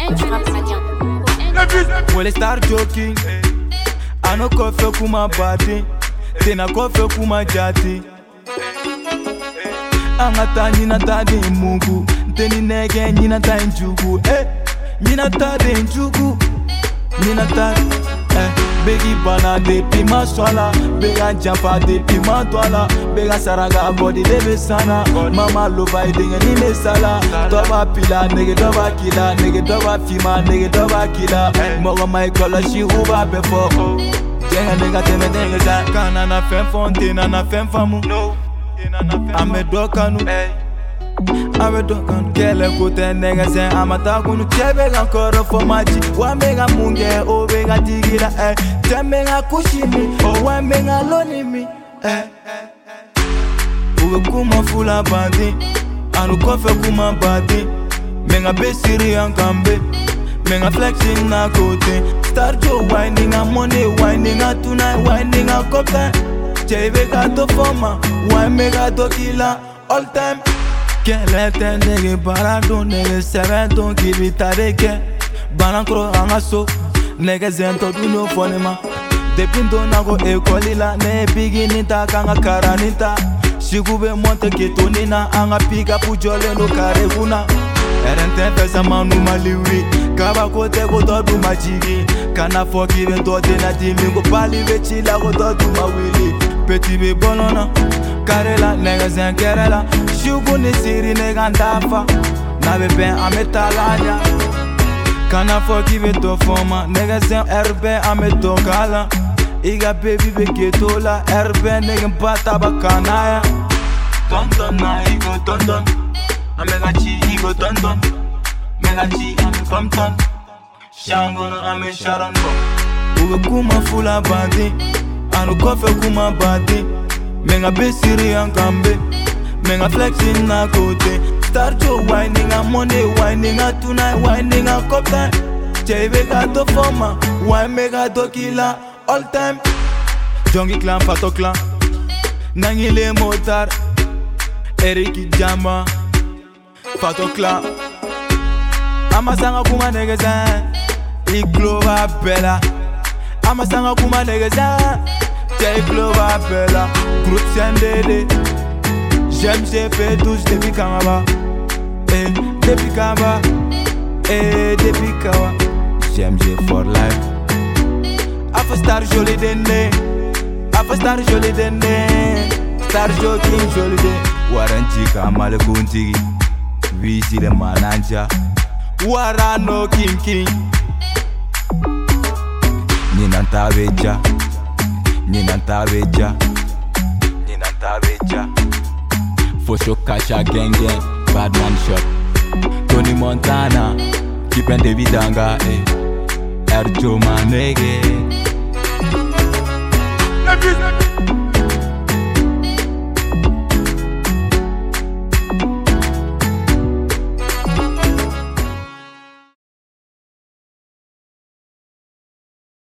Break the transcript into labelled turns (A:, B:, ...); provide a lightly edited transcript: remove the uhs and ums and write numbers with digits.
A: Well, start joking. I no coffee kuma body. Tena coffee kuma jati. Angata nina tadi mungu. Teni nege nina ta njugu. Nina tadi njugu. Nina tadi. Begi bana de pima swala. Bega jampa de pima twala. Bega saraga body de besana. Mama loba idinga ni mesala. Doba pila nege doba kila. Nege doba fima nege doba kila. Moga my color she uba before. Jenga nega teme nege za. Kana na fem fontina na fem famu. Ame dokanu. Ame dokanu. Kele kote nega sen amata kunu. Chebega koro fomaji. Wambega munge obega tigira. Temega kushimi. Wambega lonimi. Uwe kuma fula bandi. Anu kofe kuma bandi. Menga besiri ankambe. Menga flexing na kote. Start jo winding a Monday, winding a tonight, winding a kopta. Chebega to forma. Wambega to killer all time. Kele ten nege barado nege seven don kibitareke. Banankro angaso. Nege zento duno fonema. Depindo nago ekolila. Ne biginita kanga karanita. Shigube monte ketonina. Anga piga pujole no kareguna. Erente pesa manu maliwi. Kaba kote kotodu machigi. Kana foki vento dena dimi. Go pali vechila kotodu mawili. Petit be bolona. Karela nega zen kerela. Shugu ni siri nega ndafa. Na bebe ametalanya. Kana foki vento forma. Nega zen erbe ametokala. Iga baby be ketola. Erbe nega mpata bakanaya. Tonton na igo tonton. Amega chi igo tonton. Mega chi ame Compton. Shangono ame Sharon Bo. Uwe kuma fula bandi. Anu kofe kuma bandi. Menga besiri ankambe. Menga flexing na kote. Start jo winding a Monday, winding a tonight, winding a kopta. Chebega to forma. Wambega to killer all time. Jongi clan Fato clan. Nangile motar. Eriki Jamba. Fato clan. Amasanga kuma negeza. Iglova bella. Amasanga kuma negeza. Iglova bella. Group Sendede. J'aime j'ai fait tous depuis Kangaba. Depuis Kamba. Depuis Kawa. J'aime j'ai for life. Afa star joli dende. Afa star joli dende. Star joking joli de. Waranchika malekunti. Visi de mananja. Warano king. Ninanta beja. Ninanta beja. Ninanta beja. Fosho Kasha gang. Badman shot. Tony Montana. Kipen Davidanga. Erjo Manege.